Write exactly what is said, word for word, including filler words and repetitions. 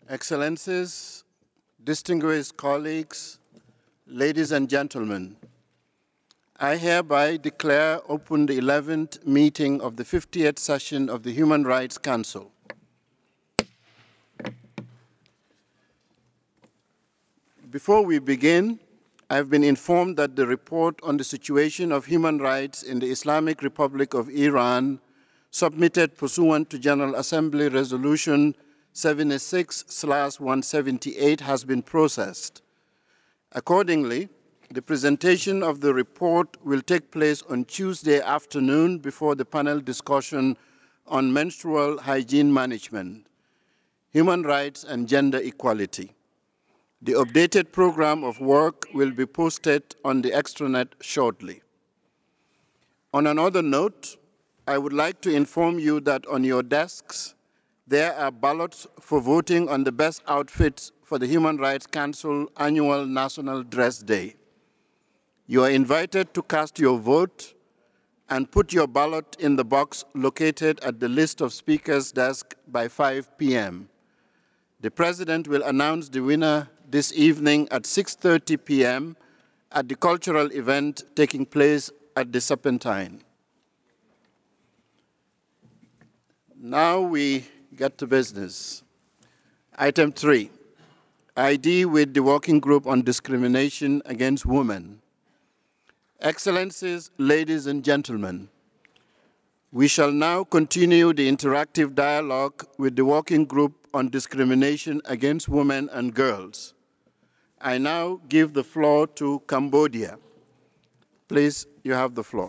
Excellencies, distinguished colleagues, ladies and gentlemen, I hereby declare open the eleventh meeting of the fiftieth session of the Human Rights Council. Before we begin, I have been informed that the report on the situation of human rights in the Islamic Republic of Iran, submitted pursuant to General Assembly Resolution seventy-six slash one seventy-eight, has been processed. Accordingly, the presentation of the report will take place on Tuesday afternoon before the panel discussion on menstrual hygiene management, human rights, and gender equality. The updated program of work will be posted on the extranet shortly. On another note, I would like to inform you that on your desks, there are ballots for voting on the best outfits for the Human Rights Council Annual National Dress Day. You are invited to cast your vote and put your ballot in the box located at the list of speakers' desk by five p m The President will announce the winner this evening at six thirty p m at the cultural event taking place at the Serpentine. Now we get to business. Item three, I D with the Working Group on Discrimination Against Women. Excellencies, ladies and gentlemen, we shall now continue the interactive dialogue with the Working Group on Discrimination Against Women and Girls. I now give the floor to Cambodia. Please, you have the floor.